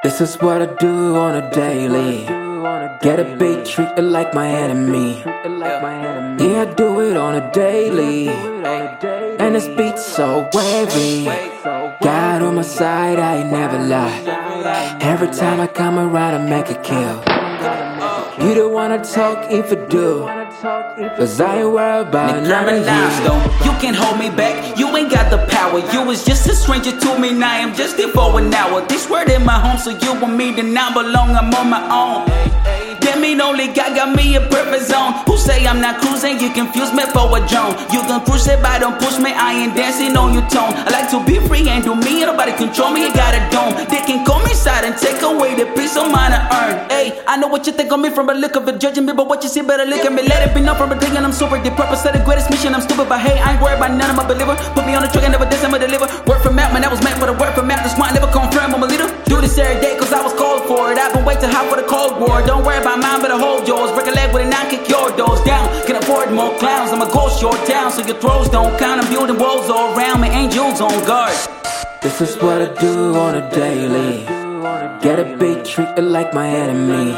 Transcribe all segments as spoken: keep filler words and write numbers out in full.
This is what I do on a daily. Get a beat, treat it like my enemy. Yeah, I do it on a daily. And this beat's so wavy. God on my side, I ain't never lie. Every time I come around, I make a kill. You don't wanna talk if you do, cause I ain't worried about none of you. You can't hold me back, you ain't got the power. You was just a stranger to me, now I'm just here for an hour. This word in my home, so you want me to not belong, I'm on my own. That mean only God got me a perfect zone. Who say I'm not cruising, you confuse me for a drone. You can push it, but don't push me, I ain't dancing on your tone. I like to be free and do me, nobody control me, I got a dome. They can come inside and take away the peace of mind I earned. Hey, I know what you think of me from a look of it, judging me, but what you see better look at me. Let it be known from a thing and I'm super. The purpose of the greatest mission, I'm stupid, but hey, I ain't worried about none of my believer. Put me on the truck and never diss, I'ma deliver. Word from out, man, that was meant for the word from out. That's why I never confirm I'm a leader. Do this every day, cause I was called for it. I've been way too hot for the Cold War. Don't worry about mine, but hold yours. Break a leg with a nine, kick your doors down. Can afford more clowns, I'ma ghost your town, so your throws don't count. I'm building walls all around me, angels on guard. This is what I do on a daily. Get a beat, treat it like my enemy.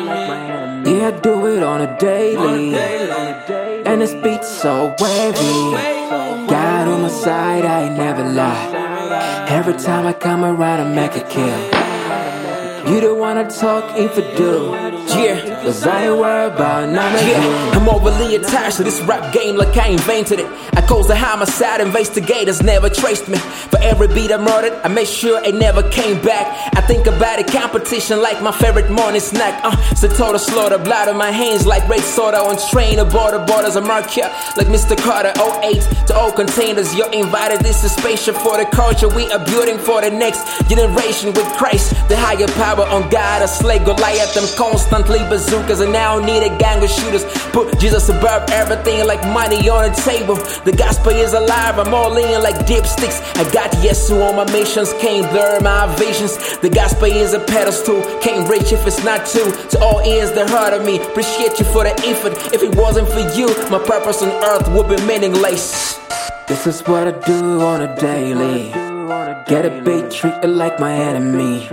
Yeah, I do it on a daily. And this beat's so wavy. God on my side, I ain't never lie. Every time I come around, I make a kill. You don't wanna talk if you do, yeah, cause I ain't worried about none of yeah. you. I'm overly attached to this rap game like I invented it. I caused the homicide, investigators never traced me. For every beat I murdered, I made sure it never came back. I think about it, competition like my favorite morning snack. Uh, it's a total slaughter, blood on my hands like red soda. On train aboard the borders, I mark here like Mister Carter. oh eight to all containers, you're invited. This is spaceship for the culture. We are building for the next generation with Christ, the higher power. On God, I slay Goliath, them constantly bazookas, and now need a gang of shooters. Put Jesus above everything like money on the table. The gospel is alive, I'm all in like dipsticks. I got Yesu on my missions, can't blur my visions. The gospel is a pedestal, can't reach if it's not true. To all ears that heard of me, appreciate you for the effort. If it wasn't for you, my purpose on earth would be meaningless. This is what I do on a daily. Get a beat, treat it like my enemy.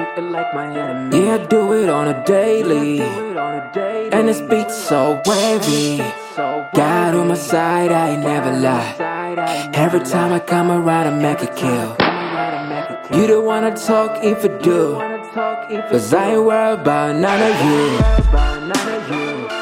Yeah, I do it on a daily. And this beat's so wavy. God on my side, I ain't never lie. Every time I come around, I make a kill. You don't wanna talk if you do, cause I ain't worried about none of you.